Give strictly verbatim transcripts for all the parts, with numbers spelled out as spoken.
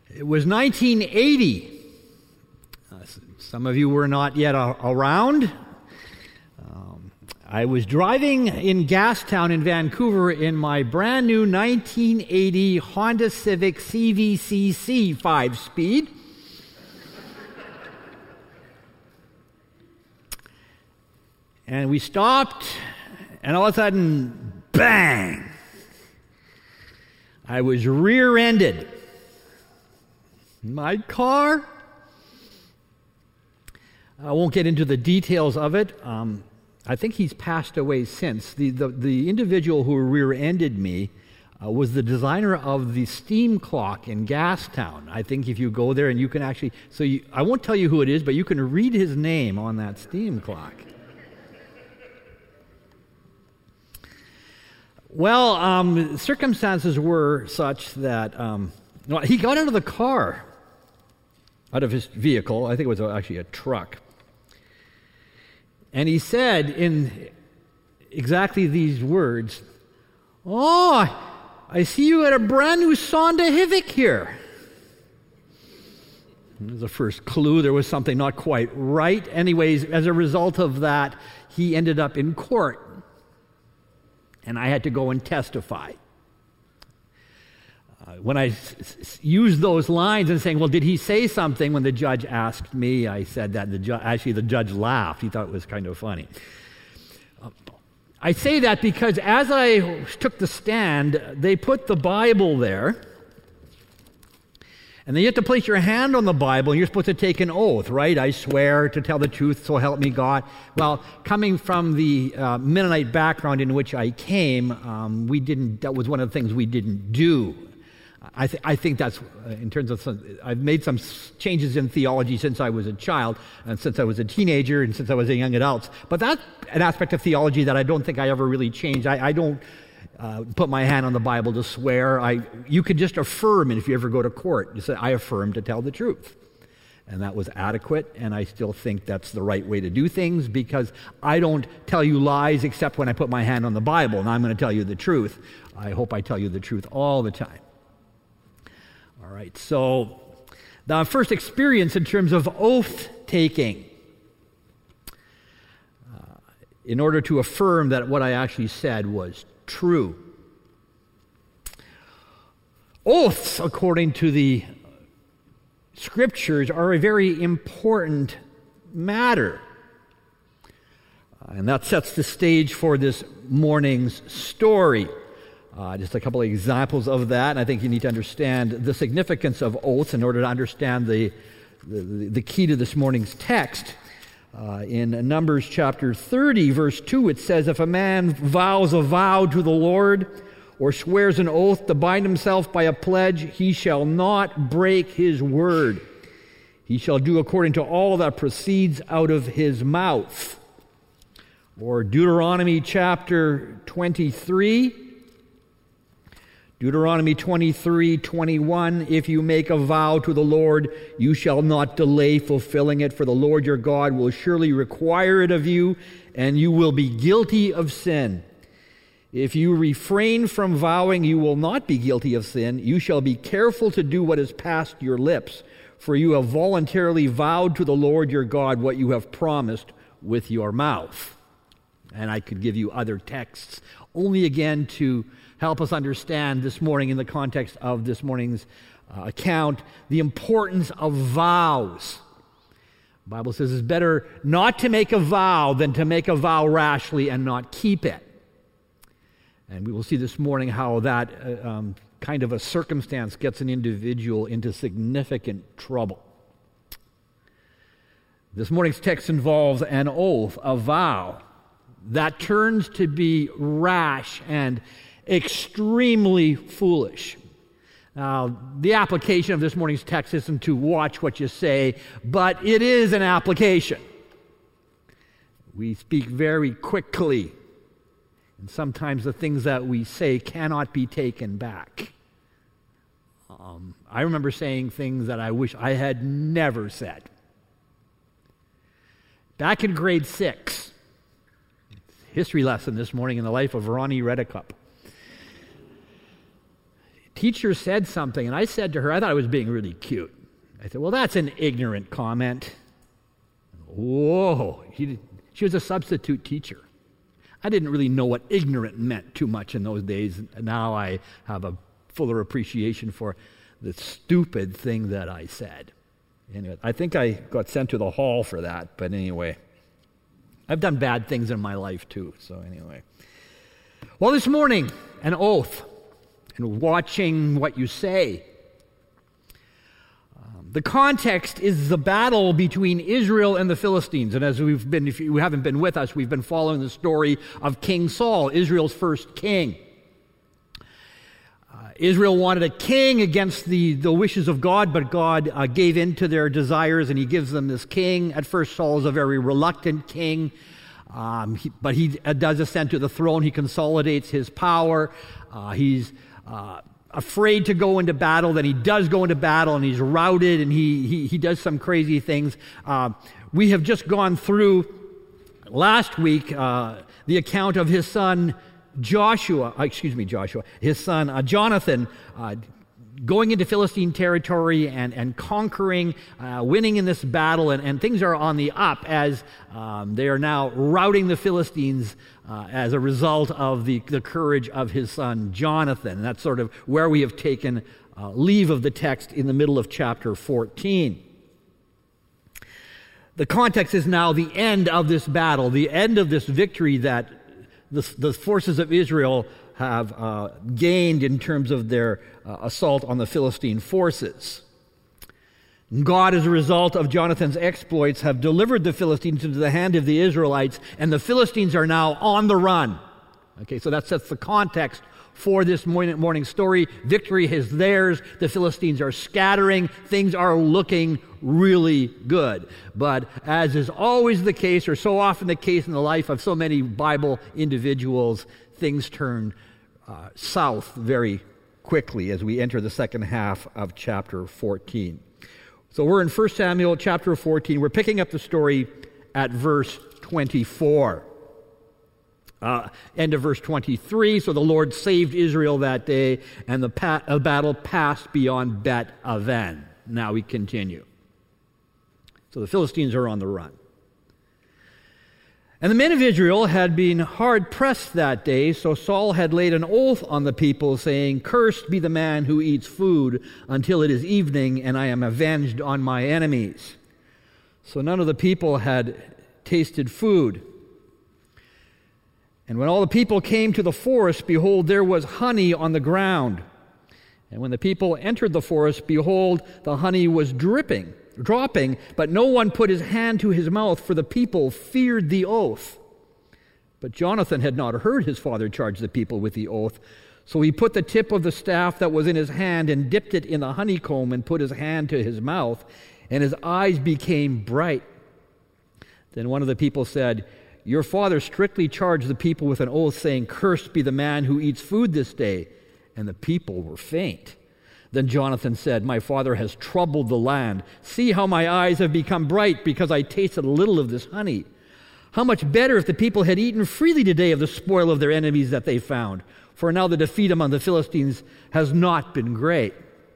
It was nineteen eighty. Uh, some of you were not yet a- around. Um, I was driving in Gastown in Vancouver in my brand new nineteen eighty Honda Civic C V C C five-speed. And we stopped, and all of a sudden, bang! I was rear-ended. My car? I won't get into the details of it. Um, I think he's passed away since. The, the, the individual who rear-ended me uh, was the designer of the steam clock in Gastown. I think if you go there and you can actually... So you, I won't tell you who it is, but you can read his name on that steam clock. Well, um, circumstances were such that um, well, he got out of the car, out of his vehicle. I think it was actually a truck. And he said in exactly these words, "Oh, I see you got a brand new Sonda Civic here." It was the first clue there was something not quite right. Anyways, as a result of that, he ended up in court. And I had to go and testify. Uh, when I s- s- used those lines and saying, well, did he say something when the judge asked me? I said that. The ju- actually, the judge laughed. He thought it was kind of funny. Uh, I say that because as I took the stand, they put the Bible there. And then you have to place your hand on the Bible, and you're supposed to take an oath, right? I swear to tell the truth, so help me God. Well, coming from the uh, Mennonite background in which I came, um, we didn't. That was one of the things we didn't do. I, th- I think that's, uh, in terms of, some, I've made some changes in theology since I was a child, and since I was a teenager, and since I was a young adult. But that's an aspect of theology that I don't think I ever really changed. I, I don't uh, put my hand on the Bible to swear. I, you could just affirm it if you ever go to court. You say, I affirm to tell the truth. And that was adequate, and I still think that's the right way to do things, because I don't tell you lies except when I put my hand on the Bible, and I'm going to tell you the truth. I hope I tell you the truth all the time. All right, so the first experience in terms of oath-taking, uh, in order to affirm that what I actually said was true. Oaths, according to the Scriptures, are a very important matter. Uh, and that sets the stage for this morning's story. Uh, just a couple of examples of that, and I think you need to understand the significance of oaths in order to understand the, the, the key to this morning's text. Uh, in Numbers chapter thirty, verse two, it says, if a man vows a vow to the Lord or swears an oath to bind himself by a pledge, he shall not break his word. He shall do according to all that proceeds out of his mouth. Or Deuteronomy chapter twenty-three, Deuteronomy twenty-three, twenty-one, if you make a vow to the Lord, you shall not delay fulfilling it, for the Lord your God will surely require it of you, and you will be guilty of sin. If you refrain from vowing, you will not be guilty of sin. You shall be careful to do what is past your lips, for you have voluntarily vowed to the Lord your God what you have promised with your mouth. And I could give you other texts, only again to help us understand this morning, in the context of this morning's uh, account, the importance of vows. The Bible says it's better not to make a vow than to make a vow rashly and not keep it. And we will see this morning how that uh, um, kind of a circumstance gets an individual into significant trouble. This morning's text involves an oath, a vow, that turns to be rash and extremely foolish. Now, the application of this morning's text isn't to watch what you say, but it is an application. We speak very quickly, and sometimes the things that we say cannot be taken back. Um, I remember saying things that I wish I had never said. Back in grade six, history lesson this morning in the life of Ronnie Reddecup. teacher said something, and I said to her, I thought I was being really cute. I said, well, that's an ignorant comment. Whoa. She, she was a substitute teacher. I didn't really know what ignorant meant too much in those days. Now I have a fuller appreciation for the stupid thing that I said. Anyway, I think I got sent to the hall for that, but anyway. I've done bad things in my life too, so anyway. Well, this morning, an oath, and watching what you say. Um, the context is the battle between Israel and the Philistines, and as we've been, if you haven't been with us, we've been following the story of King Saul, Israel's first king. Israel wanted a king against the, the wishes of God, but God uh, gave in to their desires, and he gives them this king. At first, Saul is a very reluctant king, um, he, but he uh, does ascend to the throne. He consolidates his power. Uh, he's uh, afraid to go into battle. Then he does go into battle, and he's routed, and he, he, he does some crazy things. Uh, we have just gone through, last week, uh, the account of his son Joshua, excuse me, Joshua, his son uh, Jonathan, uh, going into Philistine territory and, and conquering, uh, winning in this battle, and, and things are on the up as um, they are now routing the Philistines uh, as a result of the, the courage of his son Jonathan. And that's sort of where we have taken uh, leave of the text in the middle of chapter fourteen. The context is now the end of this battle, the end of this victory that The, the forces of Israel have uh, gained in terms of their uh, assault on the Philistine forces. God, as a result of Jonathan's exploits, have delivered the Philistines into the hand of the Israelites, and the Philistines are now on the run. Okay, so that sets the context for this morning, morning story. Victory is theirs. The Philistines are scattering. Things are looking really good. But as is always the case, or so often the case in the life of so many Bible individuals, things turn uh, south very quickly as we enter the second half of chapter fourteen. So we're in First Samuel chapter fourteen. We're picking up the story at verse twenty-four. Uh, end of verse twenty-three, so the Lord saved Israel that day, and the pa- uh, battle passed beyond Bet Aven. Now we continue. So the Philistines are on the run. And the men of Israel had been hard-pressed that day, so Saul had laid an oath on the people, saying, "Cursed be the man who eats food until it is evening, and I am avenged on my enemies." So none of the people had tasted food. And when all the people came to the forest, behold, there was honey on the ground. And when the people entered the forest, behold, the honey was dripping, dropping, but no one put his hand to his mouth, for the people feared the oath. But Jonathan had not heard his father charge the people with the oath. So he put the tip of the staff that was in his hand and dipped it in the honeycomb and put his hand to his mouth, and his eyes became bright. Then one of the people said, "Your father strictly charged the people with an oath, saying, 'Cursed be the man who eats food this day.' And the people were faint." Then Jonathan said, "My father has troubled the land. See how my eyes have become bright because I tasted a little of this honey. How much better if the people had eaten freely today of the spoil of their enemies that they found. For now the defeat among the Philistines has not been great."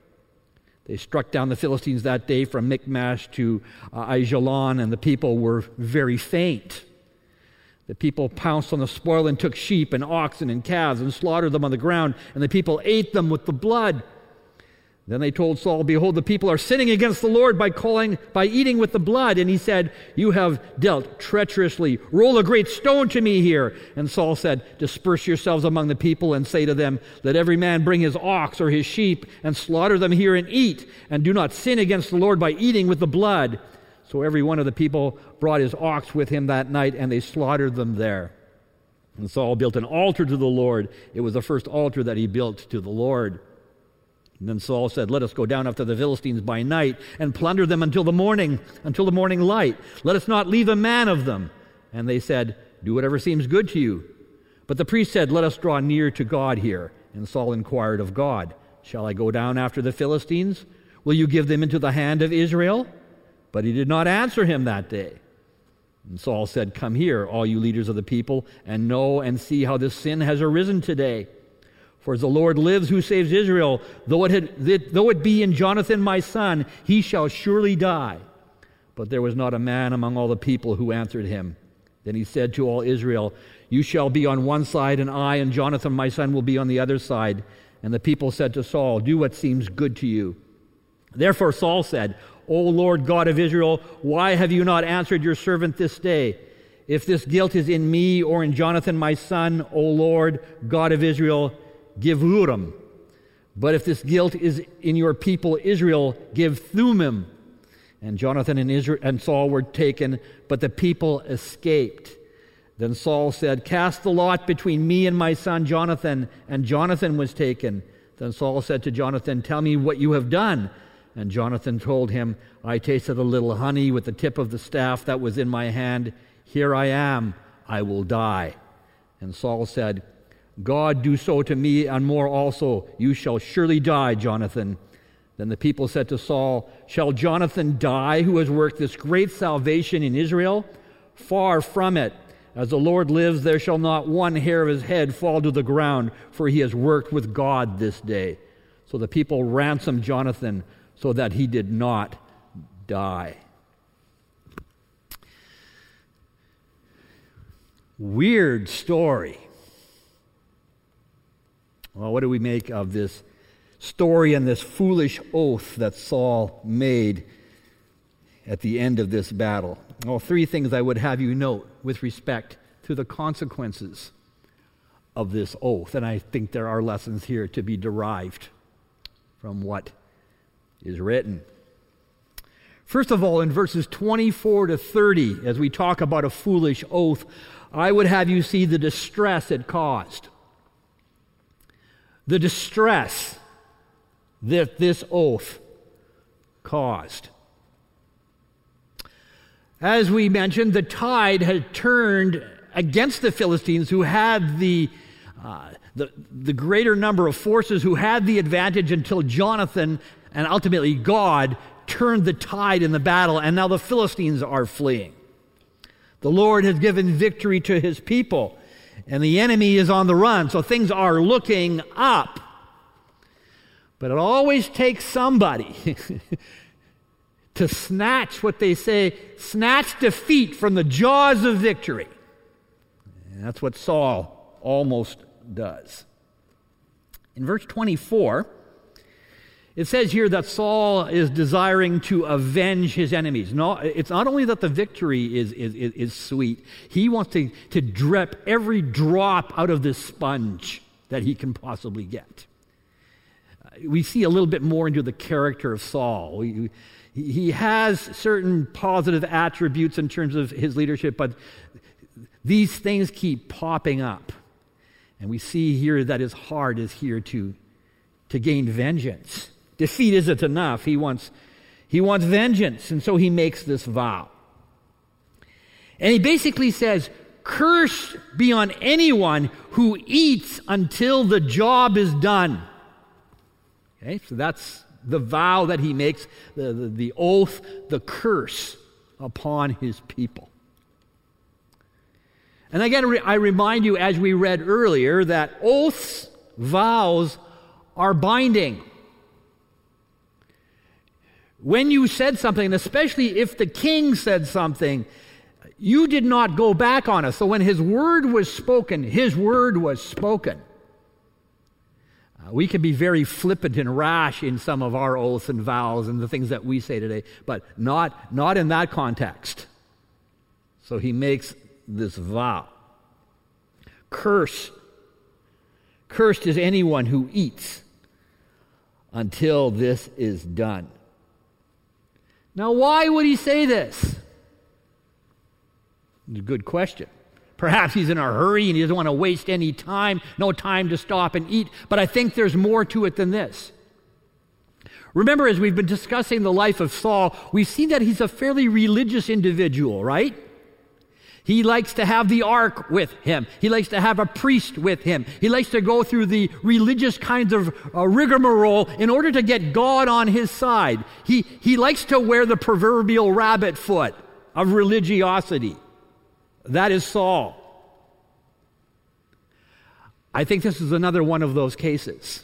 They struck down the Philistines that day from Michmash to uh, Aijalon, and the people were very faint. The people pounced on the spoil and took sheep and oxen and calves and slaughtered them on the ground, and the people ate them with the blood. Then they told Saul, "Behold, the people are sinning against the Lord by calling, by eating with the blood." And he said, "You have dealt treacherously. Roll a great stone to me here." And Saul said, "Disperse yourselves among the people and say to them, let every man bring his ox or his sheep and slaughter them here and eat, and do not sin against the Lord by eating with the blood." So every one of the people brought his ox with him that night, and they slaughtered them there. And Saul built an altar to the Lord. It was the first altar that he built to the Lord. And then Saul said, "Let us go down after the Philistines by night and plunder them until the morning, until the morning light. Let us not leave a man of them." And they said, "Do whatever seems good to you." But the priest said, "Let us draw near to God here." And Saul inquired of God, "Shall I go down after the Philistines? Will you give them into the hand of Israel?" But he did not answer him that day. And Saul said, "Come here, all you leaders of the people, and know and see how this sin has arisen today. For as the Lord lives who saves Israel, though it, had, though it be in Jonathan my son, he shall surely die. But there was not a man among all the people who answered him. Then he said to all Israel, you shall be on one side, and I and Jonathan my son will be on the other side. And the people said to Saul, do what seems good to you. Therefore Saul said, O Lord God of Israel, why have you not answered your servant this day? If this guilt is in me or in Jonathan my son, O Lord God of Israel, give Urim. But if this guilt is in your people Israel, give Thummim. And Jonathan and, Israel, and Saul were taken, but the people escaped. Then Saul said, cast the lot between me and my son Jonathan. And Jonathan was taken. Then Saul said to Jonathan, tell me what you have done. And Jonathan told him, I tasted a little honey with the tip of the staff that was in my hand. Here I am, I will die. And Saul said, God do so to me and more also. You shall surely die, Jonathan. Then the people said to Saul, shall Jonathan die who has worked this great salvation in Israel? Far from it. As the Lord lives, there shall not one hair of his head fall to the ground, for he has worked with God this day. So the people ransomed Jonathan so that he did not die. Weird story. Well, what do we make of this story and this foolish oath that Saul made at the end of this battle? Well, three things I would have you note with respect to the consequences of this oath. And I think there are lessons here to be derived from what is written. First of all, in verses twenty-four to thirty, as we talk about a foolish oath, I would have you see the distress it caused. The distress that this oath caused. As we mentioned, the tide had turned against the Philistines, who had the, uh, the, the greater number of forces, who had the advantage until Jonathan and ultimately God turned the tide in the battle, and now the Philistines are fleeing. The Lord has given victory to his people, and the enemy is on the run, so things are looking up. But it always takes somebody to snatch what they say, snatch defeat from the jaws of victory. And that's what Saul almost does. In verse twenty-four, it says here that Saul is desiring to avenge his enemies. No, it's not only that the victory is, is, is, is sweet, he wants to, to drip every drop out of this sponge that he can possibly get. We see a little bit more into the character of Saul. We, he has certain positive attributes in terms of his leadership, but these things keep popping up. And we see here that his heart is here to, to gain vengeance. Defeat isn't enough. He wants, he wants vengeance, and so he makes this vow. And he basically says, "Cursed be on anyone who eats until the job is done." Okay, so that's the vow that he makes, the, the, the oath, the curse upon his people. And again, I remind you, as we read earlier, that oaths, vows, are binding. When you said something, especially if the king said something, you did not go back on it. So when his word was spoken, his word was spoken. Uh, we can be very flippant and rash in some of our oaths and vows and the things that we say today, but not, not in that context. So he makes this vow. Curse. Cursed is anyone who eats until this is done. Now, why would he say this? It's a good question. Perhaps he's in a hurry and he doesn't want to waste any time, no time to stop and eat. But I think there's more to it than this. Remember, as we've been discussing the life of Saul, we've seen that he's a fairly religious individual, right? He likes to have the ark with him. He likes to have a priest with him. He likes to go through the religious kinds of uh, rigmarole in order to get God on his side. He, he likes to wear the proverbial rabbit foot of religiosity. That is Saul. I think this is another one of those cases.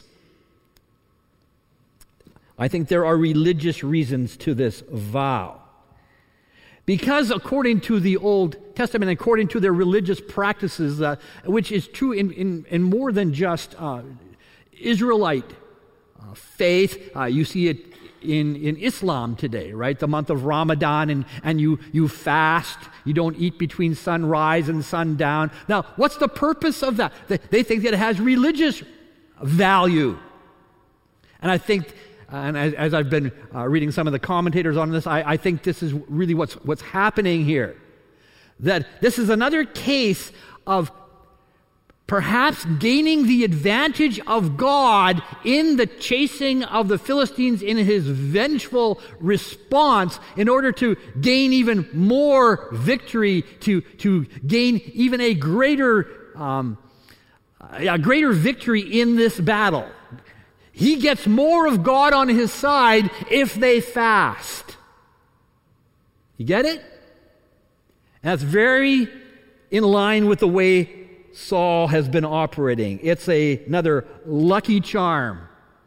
I think there are religious reasons to this vow. Because according to the Old Testament, according to their religious practices, uh, which is true in, in, in more than just uh, Israelite uh, faith, uh, you see it in, in Islam today, right? The month of Ramadan, and, and you, you fast, you don't eat between sunrise and sundown. Now, what's the purpose of that? They, they think that it has religious value. And I think And as, as I've been uh, reading some of the commentators on this, I, I think this is really what's, what's happening here. That this is another case of perhaps gaining the advantage of God in the chasing of the Philistines in his vengeful response in order to gain even more victory, to, to gain even a greater, um, a greater victory in this battle. He gets more of God on his side if they fast. You get it? And that's very in line with the way Saul has been operating. It's a, another lucky charm.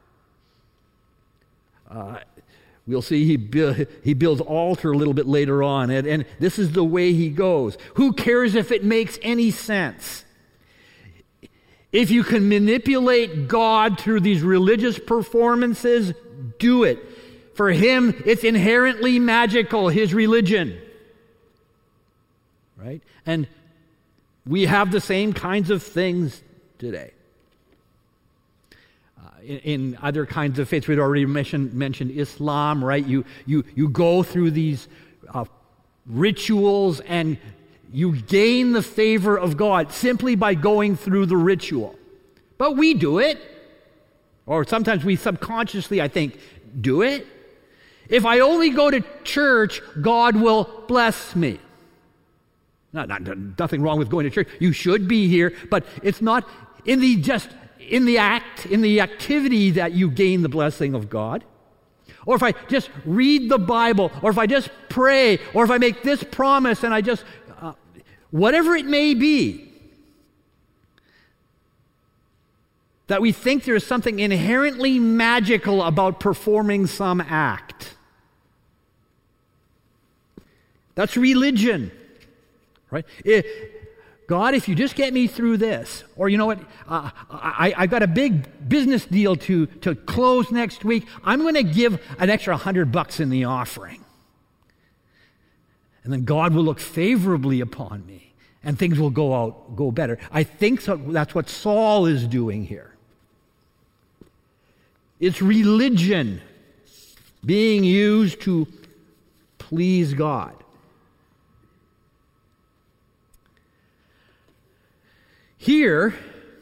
Uh, we'll see he, bu- he builds altar a little bit later on, and, and this is the way he goes. Who cares if it makes any sense? If you can manipulate God through these religious performances, do it. For him, it's inherently magical, his religion. Right? And we have the same kinds of things today. Uh, in, in other kinds of faiths, we'd already mentioned, mentioned Islam, right? You, you, you go through these uh, rituals and you gain the favor of God simply by going through the ritual. But we do it. Or sometimes we subconsciously, I think, do it. If I only go to church, God will bless me. Not, not, nothing wrong with going to church. You should be here, but it's not in the just in the act, in the activity that you gain the blessing of God. Or if I just read the Bible, or if I just pray, or if I make this promise and I just uh, whatever it may be, that we think there's something inherently magical about performing some act. That's religion. Right? It, God, if you just get me through this, or you know what, uh, I, I got a big business deal to, to close next week, I'm going to give an extra hundred bucks in the offering. And then God will look favorably upon me, and things will go out, go better. I think so, that's what Saul is doing here. It's religion being used to please God. Here,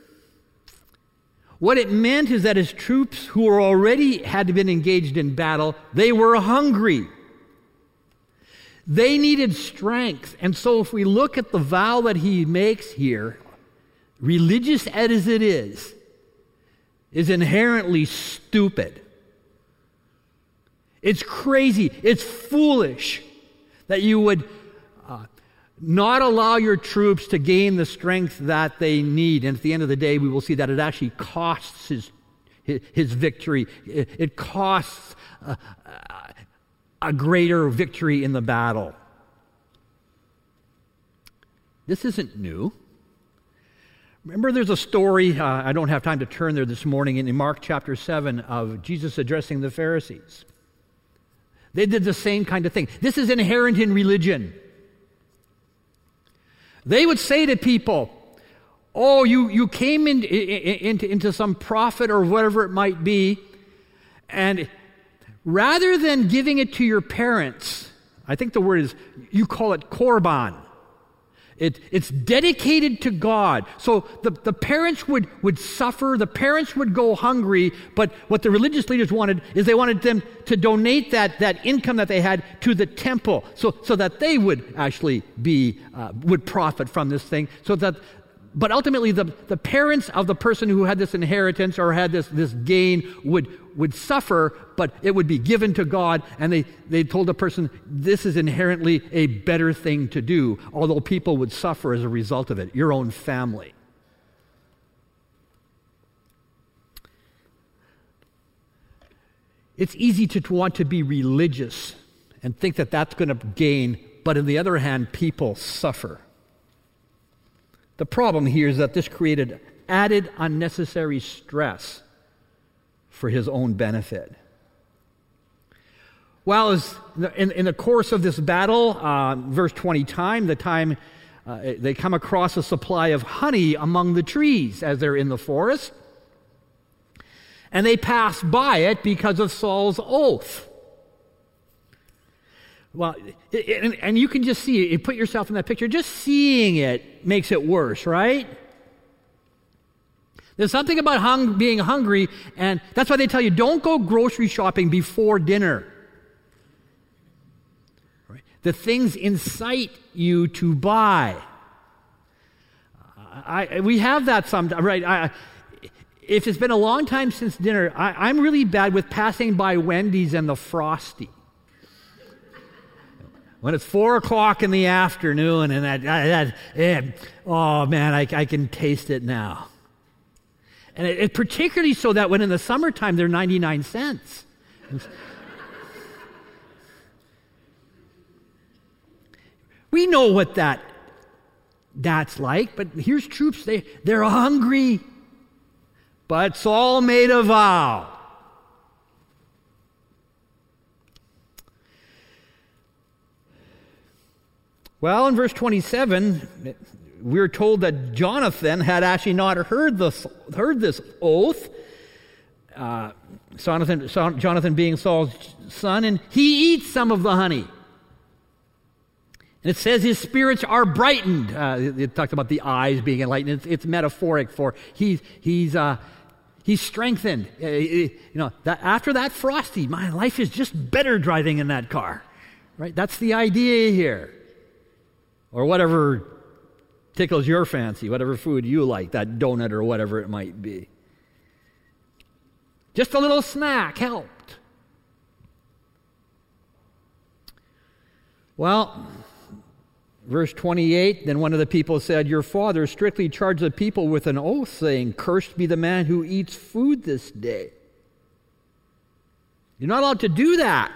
what it meant is that his troops who were already had been engaged in battle, they were hungry. They needed strength. And so if we look at the vow that he makes here, religious as it is, is inherently stupid. It's crazy. It's foolish that you would not allow your troops to gain the strength that they need. And at the end of the day, we will see that it actually costs his, his, his victory. It, it costs a, a greater victory in the battle. This isn't new. Remember, there's a story, uh, I don't have time to turn there this morning, in Mark chapter seven of Jesus addressing the Pharisees. They did the same kind of thing. This is inherent in religion. They would say to people, oh, you, you came in, in, into, into some prophet or whatever it might be, and rather than giving it to your parents, I think the word is, you call it korban. It, it's dedicated to God. So the, the parents would, would suffer, the parents would go hungry, but what the religious leaders wanted is they wanted them to donate that, that income that they had to the temple so, so that they would actually be, uh, would profit from this thing. So that, but ultimately the, the parents of the person who had this inheritance or had this, this gain would, would suffer, but it would be given to God, and they, they told the person, this is inherently a better thing to do, although people would suffer as a result of it, your own family. It's easy to want to be religious and think that that's going to gain, but on the other hand, people suffer. The problem here is that this created added unnecessary stress for his own benefit. Well, as in, in the course of this battle, uh, verse twenty, time, the time uh, they come across a supply of honey among the trees as they're in the forest, and they pass by it because of Saul's oath. Well, it, and, and you can just see it. You put yourself in that picture. Just seeing it makes it worse, right? There's something about hung, being hungry, and that's why they tell you, don't go grocery shopping before dinner. Right? The things incite you to buy. I, we have that sometimes, right? I, if it's been a long time since dinner, I, I'm really bad with passing by Wendy's and the Frosty. When it's four o'clock in the afternoon and that, that, that oh man, I, I can taste it now. And it, it particularly so that when in the summertime they're ninety-nine cents. We know what that that's like, but here's troops, they, they're hungry. But Saul made a vow. Well, in verse twenty-seven, we're told that Jonathan had actually not heard this, heard this oath. Uh, Jonathan, Jonathan being Saul's son, and he eats some of the honey. And it says his spirits are brightened. Uh, it, it talks about the eyes being enlightened. It's, it's metaphoric for he's he's uh, he's strengthened. Uh, you know, that after that Frosty, my life is just better driving in that car, right? That's the idea here. Or whatever tickles your fancy, whatever food you like, that donut or whatever it might be. Just a little snack helped. Well, verse twenty-eight, then one of the people said, your father strictly charged the people with an oath, saying, cursed be the man who eats food this day. You're not allowed to do that.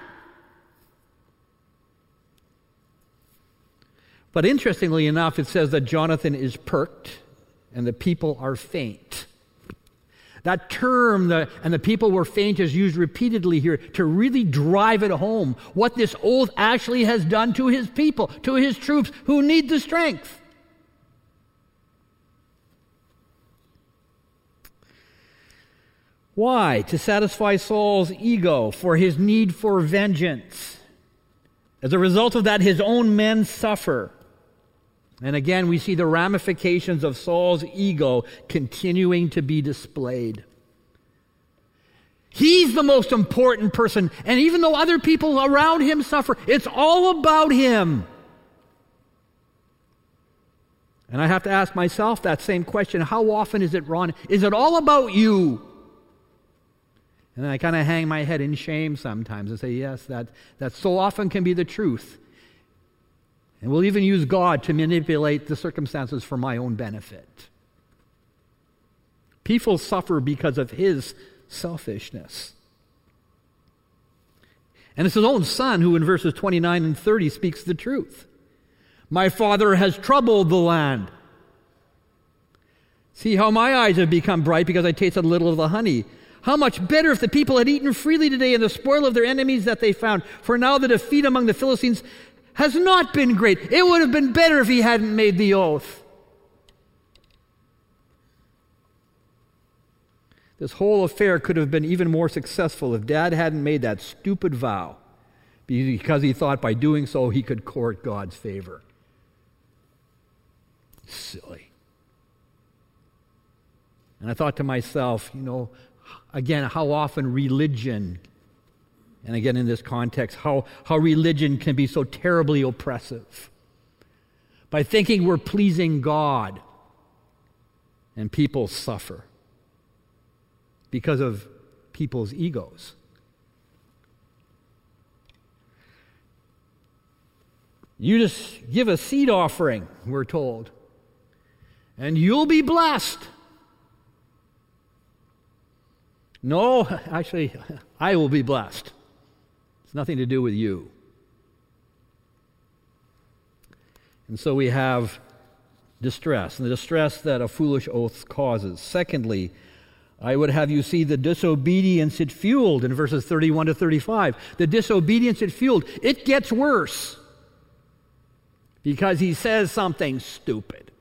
But interestingly enough, it says that Jonathan is perked and the people are faint. That term, the, and the people were faint, is used repeatedly here to really drive it home what this oath actually has done to his people, to his troops who need the strength. Why? To satisfy Saul's ego, for his need for vengeance. As a result of that, his own men suffer. And again, we see the ramifications of Saul's ego continuing to be displayed. He's the most important person, and even though other people around him suffer, it's all about him. And I have to ask myself that same question. How often is it, Ron? Is it all about you? And I kind of hang my head in shame sometimes and say, yes, that, that so often can be the truth. And we'll even use God to manipulate the circumstances for my own benefit. People suffer because of his selfishness. And it's his own son who in verses twenty-nine and thirty speaks the truth. My father has troubled the land. See how my eyes have become bright because I tasted a little of the honey. How much better if the people had eaten freely today in the spoil of their enemies that they found. For now the defeat among the Philistines has not been great. It would have been better if he hadn't made the oath. This whole affair could have been even more successful if Dad hadn't made that stupid vow, because he thought by doing so he could court God's favor. Silly. And I thought to myself, you know, again, how often religion, and again in this context, how, how religion can be so terribly oppressive. By thinking we're pleasing God, and people suffer because of people's egos. You just give a seed offering, we're told, and you'll be blessed. No, actually, I will be blessed. It's nothing to do with you. And so we have distress, and the distress that a foolish oath causes. Secondly, I would have you see the disobedience it fueled in verses thirty-one to thirty-five. The disobedience it fueled, it gets worse because he says something stupid.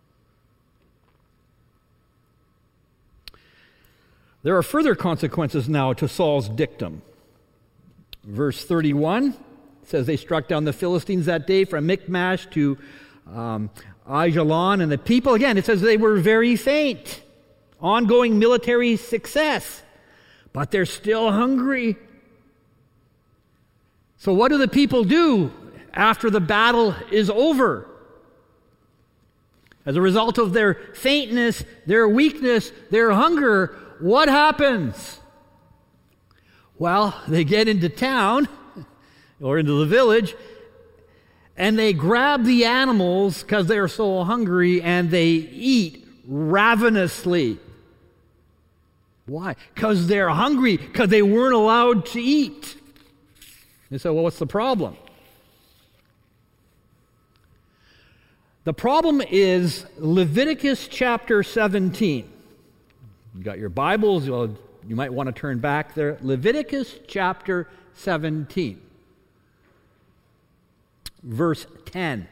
There are further consequences now to Saul's dictum. Verse thirty-one says they struck down the Philistines that day from Michmash to um, Aijalon, and the people, again, it says they were very faint. Ongoing military success, but they're still hungry. So what do the people do after the battle is over? As a result of their faintness, their weakness, their hunger, what happens? Well, they get into town or into the village, and they grab the animals because they're so hungry, and they eat ravenously. Why? Because they're hungry, because they weren't allowed to eat. You say, well, what's the problem? The problem is Leviticus chapter seventeen. You got your Bibles, well, you might want to turn back there. Leviticus chapter seventeen, verse ten.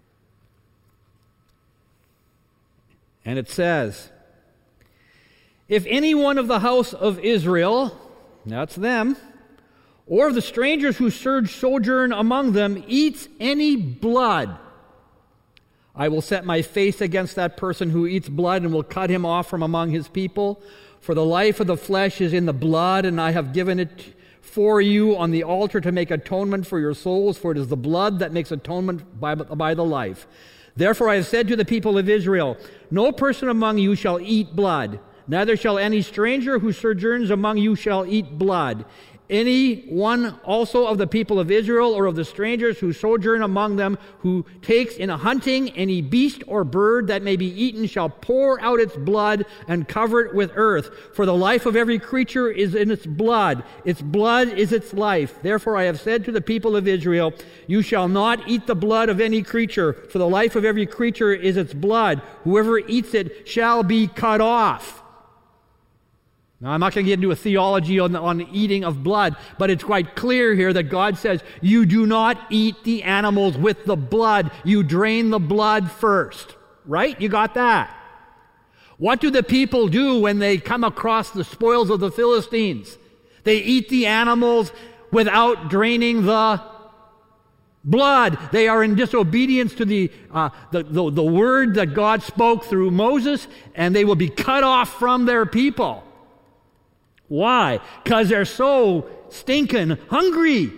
And it says, if any one of the house of Israel, that's them, or of the strangers who sojourn among them, eats any blood, I will set my face against that person who eats blood and will cut him off from among his people. For the life of the flesh is in the blood, and I have given it for you on the altar to make atonement for your souls, for it is the blood that makes atonement by, by the life. Therefore I have said to the people of Israel, no person among you shall eat blood. Neither shall any stranger who sojourns among you shall eat blood. Any one also of the people of Israel or of the strangers who sojourn among them who takes in a hunting any beast or bird that may be eaten shall pour out its blood and cover it with earth. For the life of every creature is in its blood. Its blood is its life. Therefore I have said to the people of Israel, you shall not eat the blood of any creature, for the life of every creature is its blood. Whoever eats it shall be cut off. Now, I'm not going to get into a theology on the, on the eating of blood, but it's quite clear here that God says, you do not eat the animals with the blood. You drain the blood first. Right? You got that? What do the people do when they come across the spoils of the Philistines? They eat the animals without draining the blood. They are in disobedience to the, uh, the, the, the word that God spoke through Moses, and they will be cut off from their people. Why? Because they're so stinking hungry.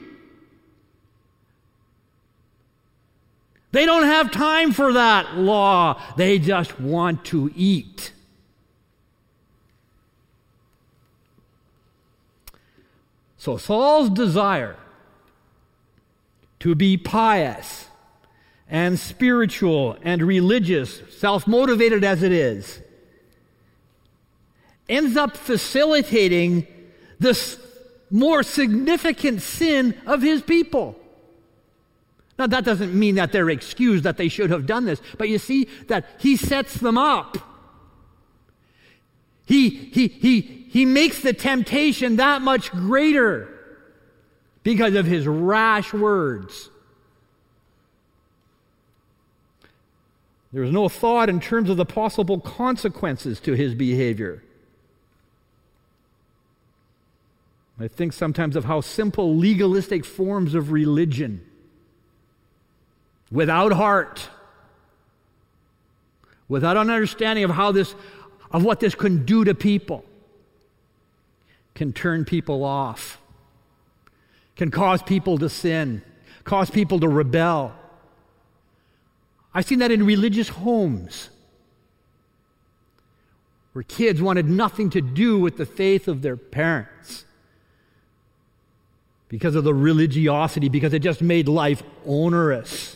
They don't have time for that law. They just want to eat. So Saul's desire to be pious and spiritual and religious, self-motivated as it is, ends up facilitating this more significant sin of his people. Now, that doesn't mean that they're excused that they should have done this, but you see that he sets them up. He, he, he, he makes the temptation that much greater because of his rash words. There's no thought in terms of the possible consequences to his behavior. I think sometimes of how simple legalistic forms of religion, without heart, without an understanding of how this, of what this can do to people, can turn people off, can cause people to sin, cause people to rebel. I've seen that in religious homes, where kids wanted nothing to do with the faith of their parents because of the religiosity, because it just made life onerous.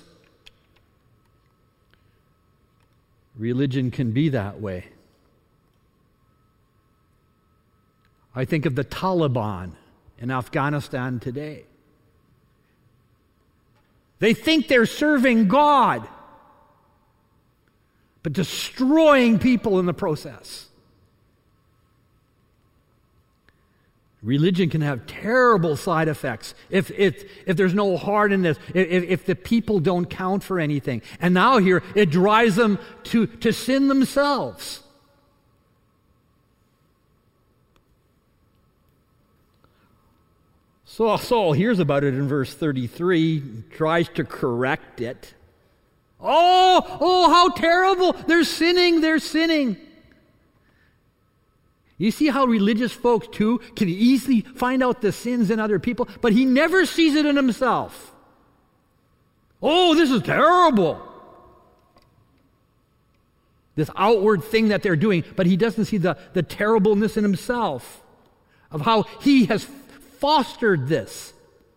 Religion can be that way. I think of the Taliban in Afghanistan today. They think they're serving God, but destroying people in the process. Religion can have terrible side effects if, if, if there's no heart in this, if, if the people don't count for anything. And now here, it drives them to, to sin themselves. So Saul hears about it in verse thirty-three, tries to correct it. Oh, oh, how terrible! They're sinning, they're sinning. You see how religious folks, too, can easily find out the sins in other people, but he never sees it in himself. Oh, this is terrible. This outward thing that they're doing, but he doesn't see the, the terribleness in himself of how he has fostered this.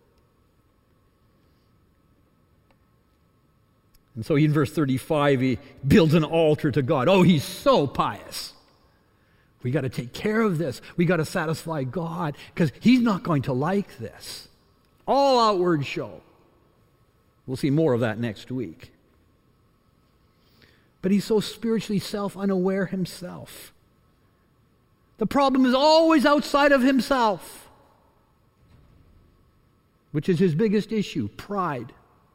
And so in verse thirty-five, he builds an altar to God. Oh, he's so pious. We got to take care of this. We got to satisfy God because he's not going to like this. All outward show. We'll see more of that next week. But he's so spiritually self-unaware himself. The problem is always outside of himself, which is his biggest issue, pride.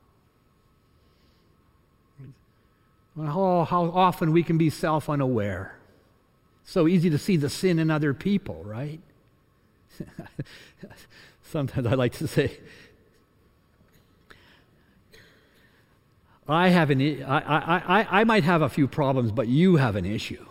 Oh, how often we can be self-unaware. So easy to see the sin in other people, right? Sometimes I like to say, I have an, I, I, I, I might have a few problems, but you have an issue,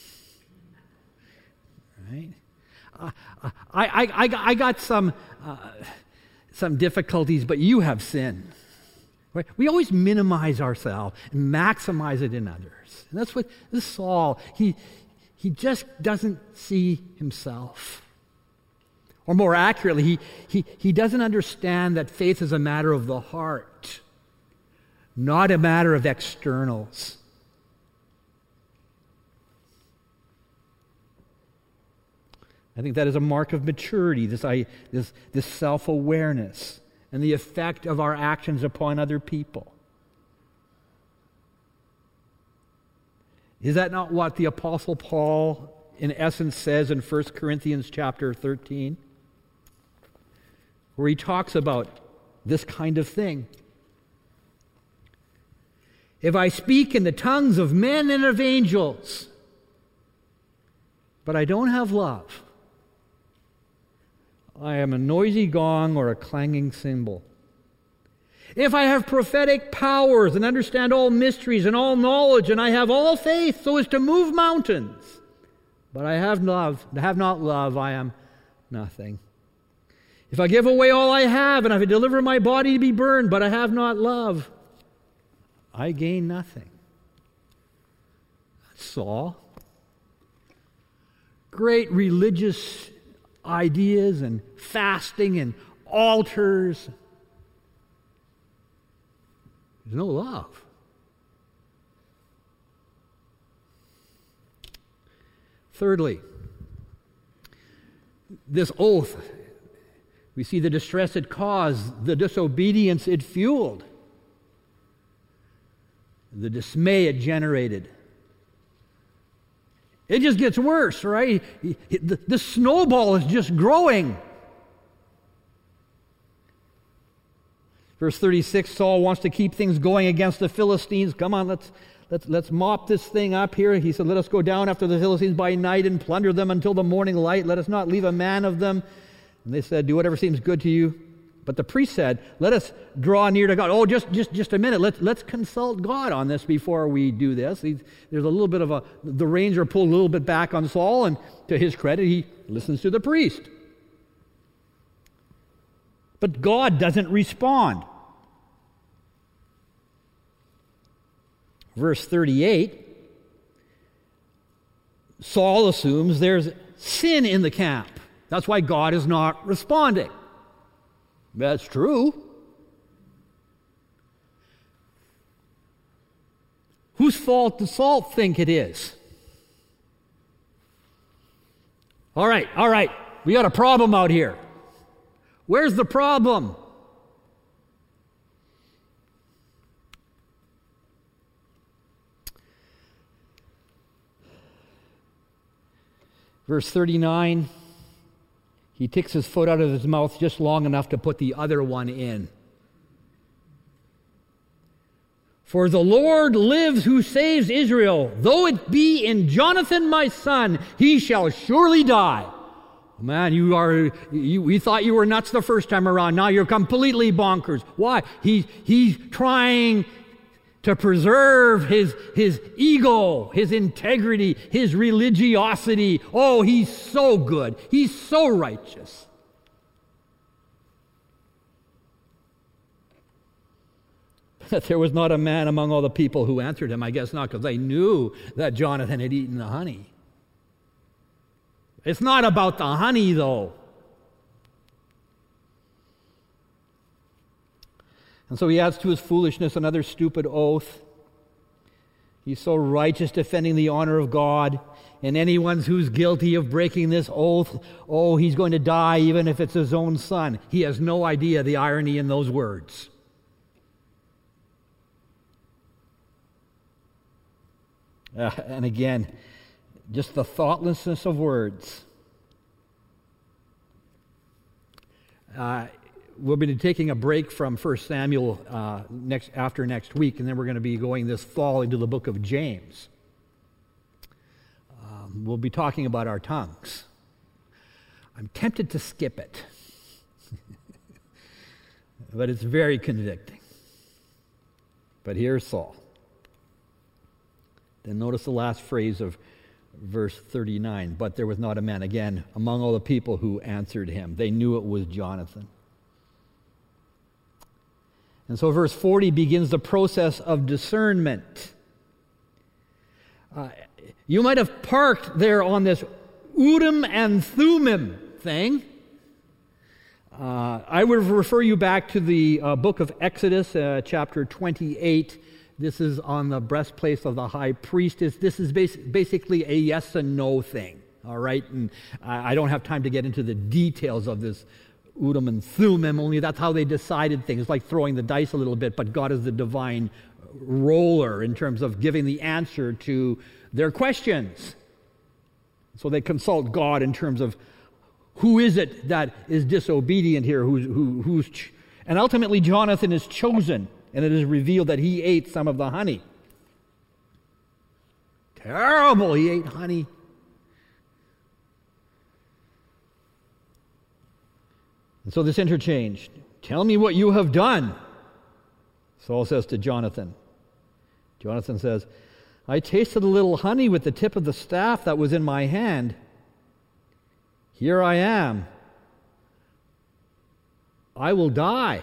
right? I, I, I, I got some, uh, some difficulties, but you have sin. Right? We always minimize ourselves and maximize it in others. And that's what this Saul, he, he just doesn't see himself. Or more accurately, he, he, he doesn't understand that faith is a matter of the heart, not a matter of externals. I think that is a mark of maturity, this, I, this, this self-awareness and the effect of our actions upon other people. Is that not what the Apostle Paul, in essence, says in First Corinthians chapter thirteen? Where he talks about this kind of thing. If I speak in the tongues of men and of angels, but I don't have love, I am a noisy gong or a clanging cymbal. If I have prophetic powers and understand all mysteries and all knowledge, and I have all faith so as to move mountains, but I have love, have not love, I am nothing. If I give away all I have, and if I deliver my body to be burned, but I have not love, I gain nothing. Saul. Great religious ideas and fasting and altars. There's no love. Thirdly, this oath, we see the distress it caused, the disobedience it fueled, the dismay it generated. It just gets worse, right? The, the snowball is just growing. Verse thirty-six, Saul wants to keep things going against the Philistines. Come on, let's, let's, let's mop this thing up here. He said, let us go down after the Philistines by night and plunder them until the morning light. Let us not leave a man of them. And they said, do whatever seems good to you. But the priest said, let us draw near to God. Oh, just just, just a minute. Let's, let's consult God on this before we do this. He, there's a little bit of a, the reins are pulled a little bit back on Saul, and to his credit, he listens to the priest. But God doesn't respond. Verse thirty-eight, Saul assumes there's sin in the camp. That's why God is not responding. That's true. Whose fault does Saul think it is? All right, all right. we got a problem out here. Where's the problem? Verse thirty-nine, he takes his foot out of his mouth just long enough to put the other one in. For the Lord lives who saves Israel. Though it be in Jonathan my son, he shall surely die. Man, you are, you, we thought you were nuts the first time around. Now you're completely bonkers. Why? He, he's trying to preserve his, his ego, his integrity, his religiosity. Oh, he's so good. He's so righteous. But there was not a man among all the people who answered him. I guess not, because they knew that Jonathan had eaten the honey. It's not about the honey, though. And so he adds to his foolishness another stupid oath. He's so righteous, defending the honor of God. And anyone who's guilty of breaking this oath, oh, he's going to die even if it's his own son. He has no idea the irony in those words. Uh, and again, just the thoughtlessness of words. Uh, we'll be taking a break from First Samuel uh, next after next week, and then we're going to be going this fall into the book of James. Um, we'll be talking about our tongues. I'm tempted to skip it, but it's very convicting. But here's Saul. Then notice the last phrase of verse thirty-nine. But there was not a man, again, among all the people who answered him. They knew it was Jonathan. And so verse forty begins the process of discernment. Uh, you might have parked there on this Urim and Thummim thing. Uh, I would refer you back to the uh, book of Exodus, uh, chapter twenty-eight. This is on the breastplate of the high priest. It's, this is bas- basically a yes and no thing, all right? And I, I don't have time to get into the details of this Urim and Thummim, only that's how they decided things, like throwing the dice a little bit, but God is the divine roller in terms of giving the answer to their questions. So they consult God in terms of who is it that is disobedient here, who's, who, who's, ch- and ultimately Jonathan is chosen. And it is revealed that he ate some of the honey. Terrible, he ate honey. And so this interchange. Tell me what you have done, Saul says to Jonathan. Jonathan says, I tasted a little honey with the tip of the staff that was in my hand. Here I am. I will die.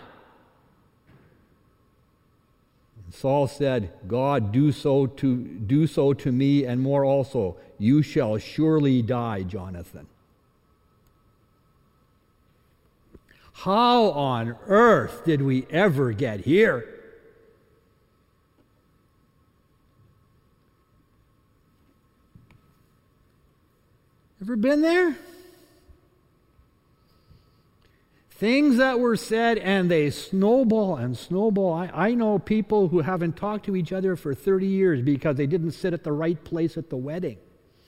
Saul said, God, do so to do so to me and more also. You shall surely die, Jonathan. How on earth did we ever get here? Ever been there? Things that were said, and they snowball and snowball. I, I know people who haven't talked to each other for thirty years because they didn't sit at the right place at the wedding.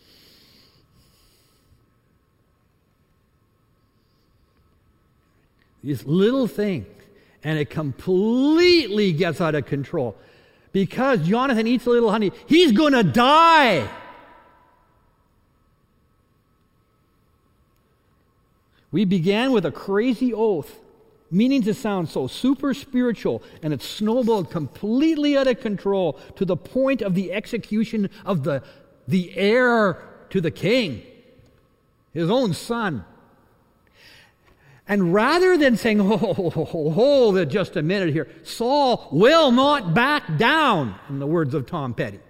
This little thing, and it completely gets out of control. Because Jonathan eats a little honey, he's going to die. We began with a crazy oath, meaning to sound so super spiritual, and it snowballed completely out of control to the point of the execution of the, the heir to the king, his own son. And rather than saying, oh, hold it just a minute here, Saul will not back down, in the words of Tom Petty.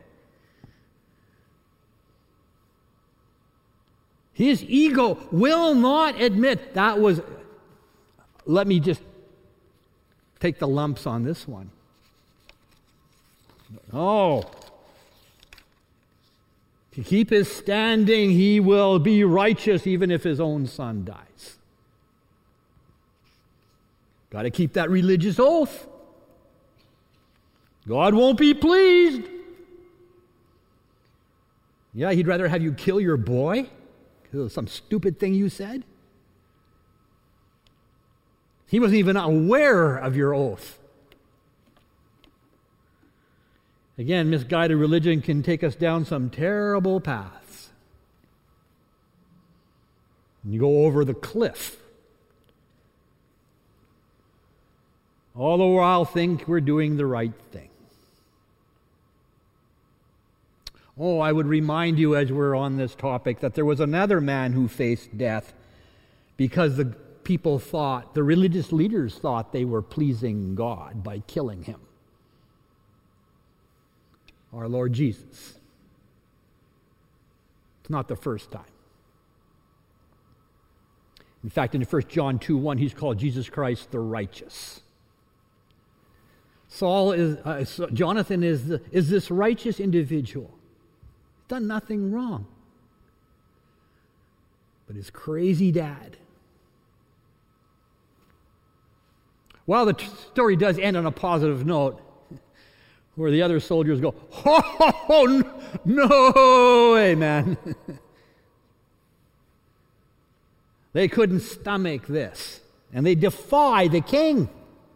His ego will not admit that was, let me just take the lumps on this one. Oh. To keep his standing, he will be righteous even if his own son dies. Got to keep that religious oath. God won't be pleased. Yeah, he'd rather have you kill your boy because of some stupid thing you said. He wasn't even aware of your oath. Again, misguided religion can take us down some terrible paths. And you go over the cliff. All the while think we're doing the right thing. Oh, I would remind you as we're on this topic that there was another man who faced death because the people thought, the religious leaders thought they were pleasing God by killing him. Our Lord Jesus. It's not the first time. In fact, in First John two one, he's called Jesus Christ the righteous. Saul is, uh, Jonathan is, the, is this righteous individual. He's done nothing wrong. But his crazy dad. While the t- story does end on a positive note, where the other soldiers go, ho, ho, ho, no way, man. They couldn't stomach this. And they defy the king.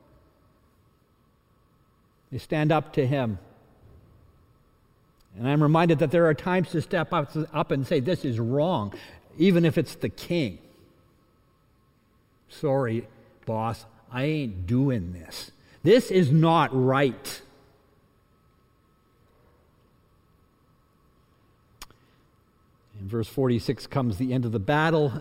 They stand up to him. And I'm reminded that there are times to step up, up and say, this is wrong, even if it's the king. Sorry, boss, I ain't doing this. This is not right. In verse forty-six comes the end of the battle.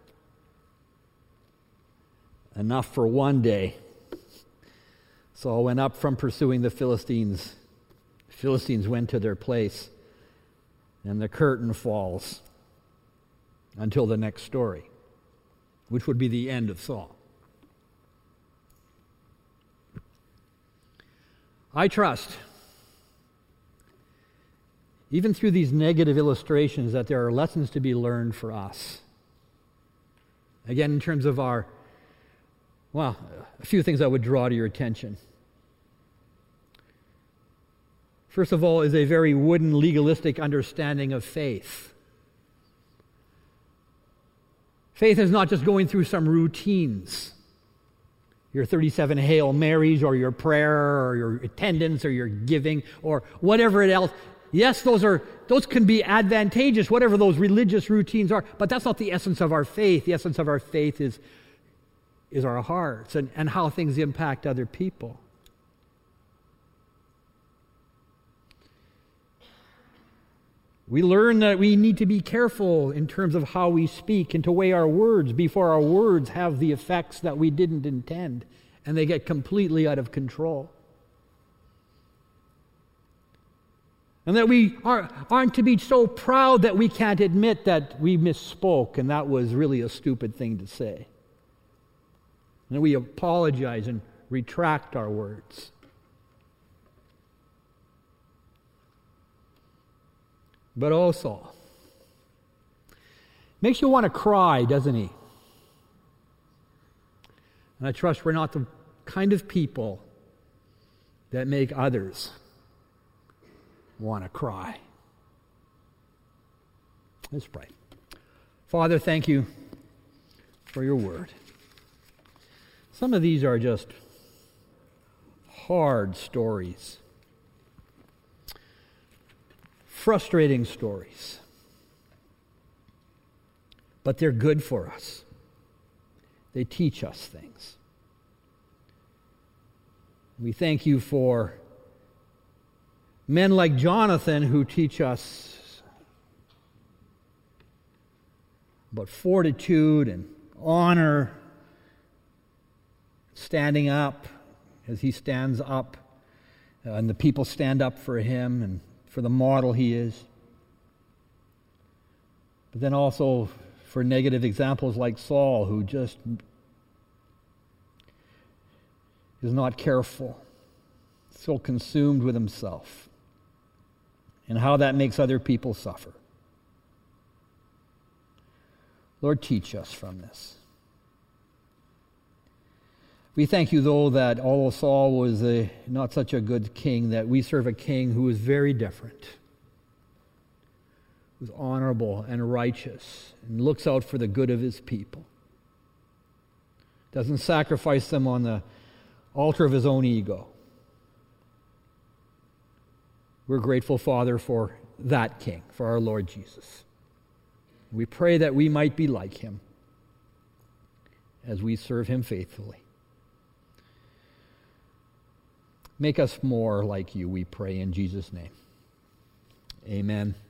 Enough for one day. Saul went up from pursuing the Philistines. The Philistines went to their place. And the curtain falls until the next story, which would be the end of Saul. I trust, even through these negative illustrations, that there are lessons to be learned for us. Again, in terms of our, well, a few things I would draw to your attention. First of all, is a very wooden, legalistic understanding of faith. Faith is not just going through some routines. Your thirty-seven Hail Marys, or your prayer, or your attendance, or your giving, or whatever it else. Yes, those are those can be advantageous, whatever those religious routines are, but that's not the essence of our faith. The essence of our faith is, is our hearts and, and how things impact other people. We learn that we need to be careful in terms of how we speak and to weigh our words before our words have the effects that we didn't intend and they get completely out of control. And that we are, aren't to be so proud that we can't admit that we misspoke and that was really a stupid thing to say. And that we apologize and retract our words. But also, makes you want to cry, doesn't he? And I trust we're not the kind of people that make others want to cry. Let's pray. Father, thank you for your word. Some of these are just hard stories. Frustrating stories. But they're good for us. They teach us things. We thank you for men like Jonathan who teach us about fortitude and honor, standing up as he stands up, uh, and the people stand up for him and for the model he is. But then also for negative examples like Saul, who just is not careful, so consumed with himself, and how that makes other people suffer. Lord, teach us from this. We thank you, though, that although Saul was a, not such a good king, that we serve a king who is very different, who's honorable and righteous and looks out for the good of his people. Doesn't sacrifice them on the altar of his own ego. We're grateful, Father, for that king, for our Lord Jesus. We pray that we might be like him as we serve him faithfully. Make us more like you, we pray in Jesus' name. Amen.